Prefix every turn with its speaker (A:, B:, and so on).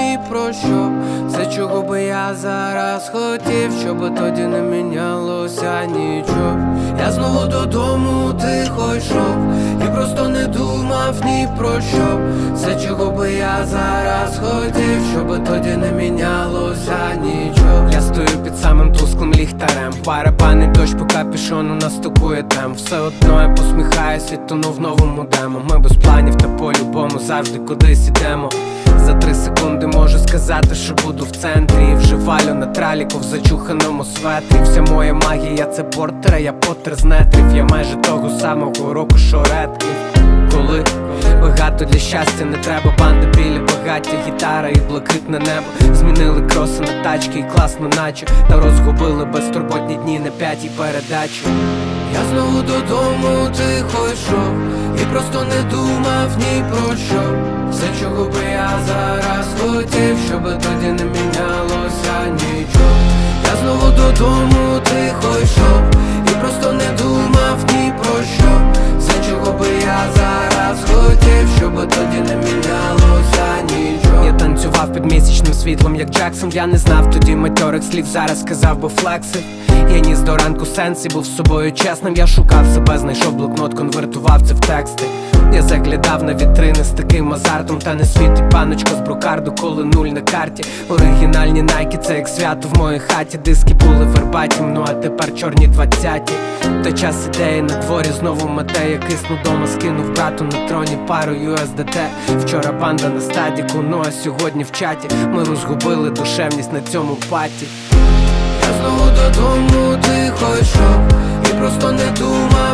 A: ні про що. Все, чого би я зараз хотів, щоб тоді не мінялося нічого. Я знову додому тихо йшов і просто не думав ні про що. Все, чого би я зараз хотів, щоб тоді не мінялося нічого. Я стою під самим тусклим ліхтарем, барабанить дощ по капюшону настукує тем. Все одно я посміхаюсь і тону в новому демо. Ми без планів та по-любому завжди кудись ідемо. За 3 секунди можу сказати, що буду в центрі. І вже валю на траліку в зачуханому светрі. Вся моя магія це портер, а я Поттер з нетрів. Я майже того самого року, що Редкліф. Коли багато для щастя не треба, банда біля багаття, гітара і блакитне небо. Змінили кроси на тачки і класно наче, та розгубили безтурботні дні на 5-й передачі. Я знову додому тихо йшов і просто не думав ні про що. Все, чого би я зараз хотів, щоб тоді не мінялося нічого. Я знову додому тихо йшов і просто не думав ні про що. Все, чого би я зараз хотів, щоб тоді не мінялося нічого. Я танцював під місячним світлом, як Джексон. Я не знав тоді матьорих слів, зараз сказав би флекси. Я ніс до ранку сенс і був з собою чесним. Я шукав себе, знайшов блокнот, конвертував це в тексти. Я заглядав на вітрини з таким азартом, та не світить паночка з брокарду, коли нуль на карті. Оригінальні найки, це як свято в моїй хаті. Диски були вербатім, ну а тепер чорні 20-ті. Та час ідеї на дворі, знову мете. Я кисну дома, скинув брату на троні пару USDT. Вчора банда на стадіку, ну а сьогодні в чаті. Ми розгубили душевність на цьому паті. Я знову додому тихо йшов і просто не думав